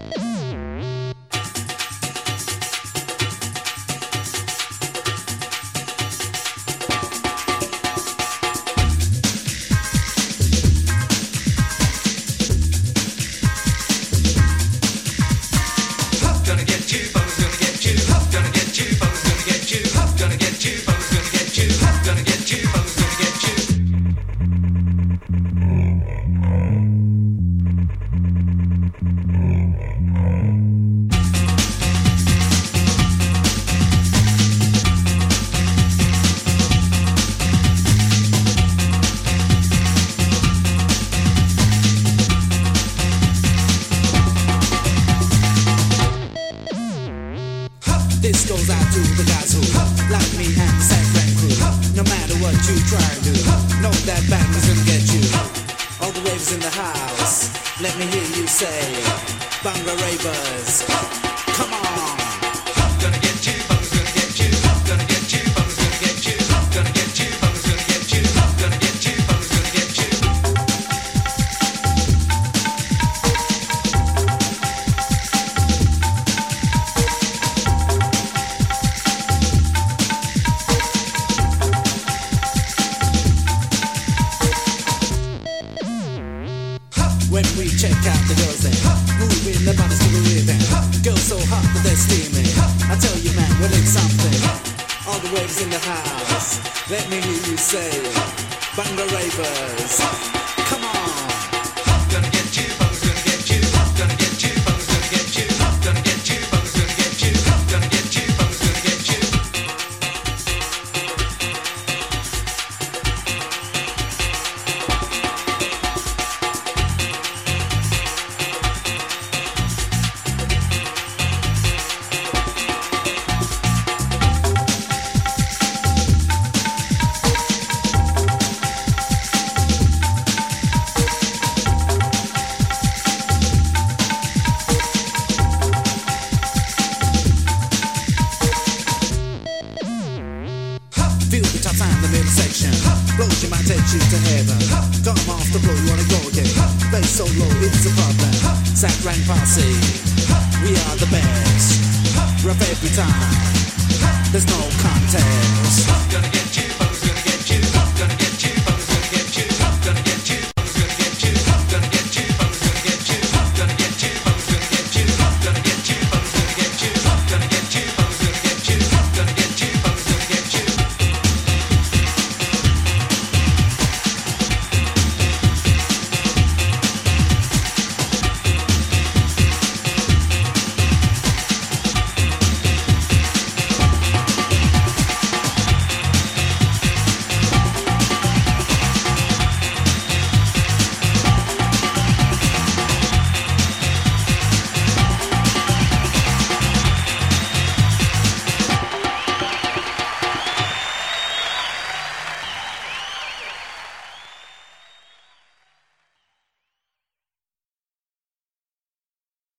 This goes out to the guys who like me and the San Fran crew. No matter what you try to do, know that bang is gonna get you. All the waves in the house, let me hear you say, Bunga Ravers, come on. Gonna get you, Bunga's gonna get you. Gonna get you, Bunga's gonna get you. Gonna get you, Bunga's gonna get you. Gonna get you, Bunga's gonna get you. When we check out the girls then moving their bodies to the rhythm. Girls so hot that they're steaming. I tell you man, well it's something. All the waves in the house, let me hear you say, Bunga Ravers, come on. Gonna get you, Bunga's gonna get you. Gonna get you, Bunga's gonna get you. Gonna get you, Bunga's gonna get you. Gonna get you, Bunga's gonna get you. Feel the top sign in the middle section. Road you might take you to heaven. Come off the floor, you wanna go again. Bass so low, it's a problem. Sack Rank Posse, we are the best. Rough every time, there's no contest. Gonna get you.